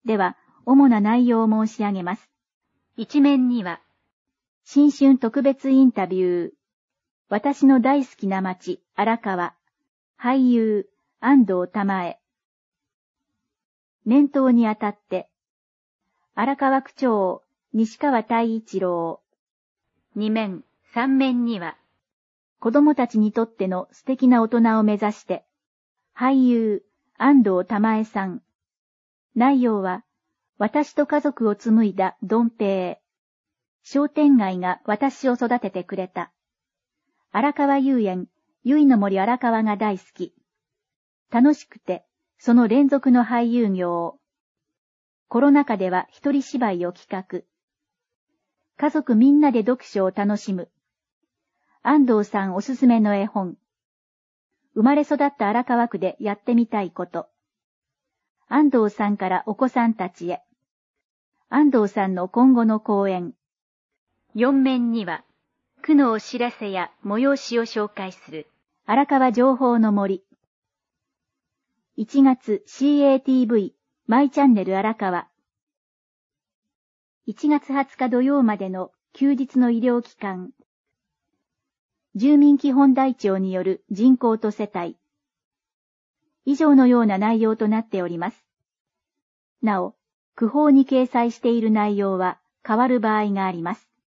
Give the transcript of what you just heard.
では、主な内容を申し上げます。 一面には、 新春特別インタビュー。私の大好きな町、荒川。俳優、安藤玉恵。年頭にあたって、荒川区長、西川太一郎。 二面、三面には、 子供たちにとっての素敵な大人を目指して、俳優、安藤玉恵さん。内容は、私と家族を紡いだドンペイ。商店街が私を育ててくれた。荒川遊園、ゆいの森荒川が大好き。楽しくて、その連続の俳優業。コロナ禍では一人芝居を企画。家族みんなで読書を楽しむ。安藤さんおすすめの絵本。生まれ育った荒川区でやってみたいこと。安藤さんからお子さんたちへ。安藤さんの今後の講演。 四面には、区のお知らせや催しを紹介する。 荒川情報の森。1月 CATV マイチャンネル荒川。1月20日土曜までの休日の医療機関。住民基本台帳による人口と世帯。以上のような内容となっております。なお、区報に掲載している内容は変わる場合があります。